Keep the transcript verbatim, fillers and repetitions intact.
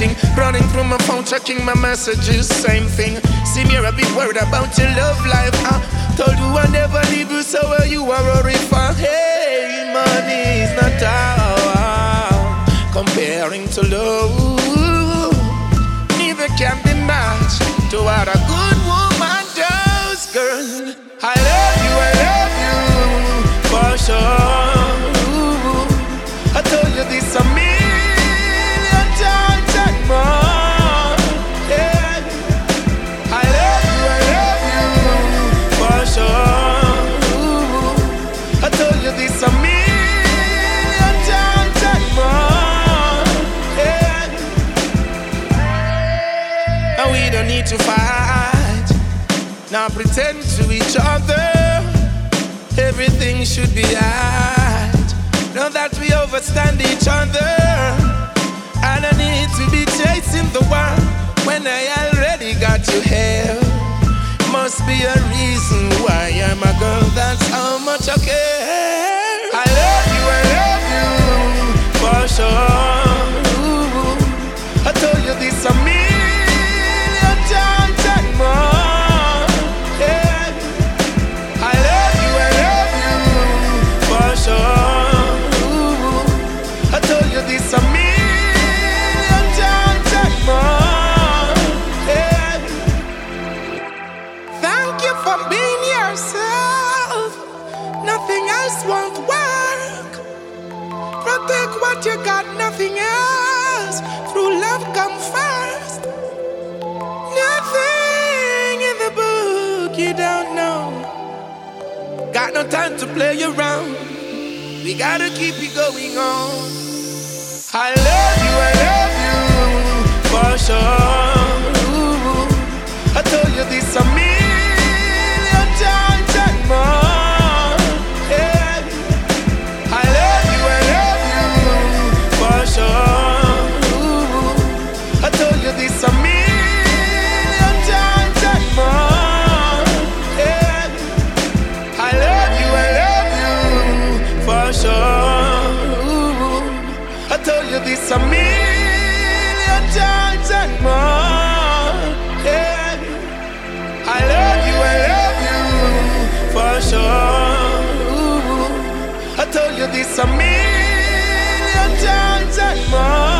thing. Running through my phone, checking my messages, same thing. See me a bit worried about your love life. Uh. Told you I never leave you, so uh, you are worried for. Hey, money is not all comparing to love. Neither can be matched to what a good woman does, girl. I love you, I love you, for sure. I told you this a million times and more. Yeah. I love you, I love you, for sure. I told you this a million times and more. Yeah. And we don't need to fight, now pretend to each other. Everything should be right. Know that we overstand each other. I don't need to be chasing the world when I already got you here. Must be a reason why I'm a girl, that's how much I care. I love you, I love you, for sure. I told you this a million times and more. Yeah. I love you, I love you, for sure. I told you this a million times and more. Yeah. Thank you for being yourself. Nothing else won't work. Protect what you got, nothing else. Through love come first. Nothing in the book you don't know. Got no time to play around. We gotta keep it going on. I love you, I love you, for sure. I told you this a million times and more. Yeah. I love you, I love you, for sure. I told you this a million times and more. Yeah. I love you, I love you, for sure. I told you this a million times and more. Yeah. I love you, I love you, for sure. I told you this a million times and more.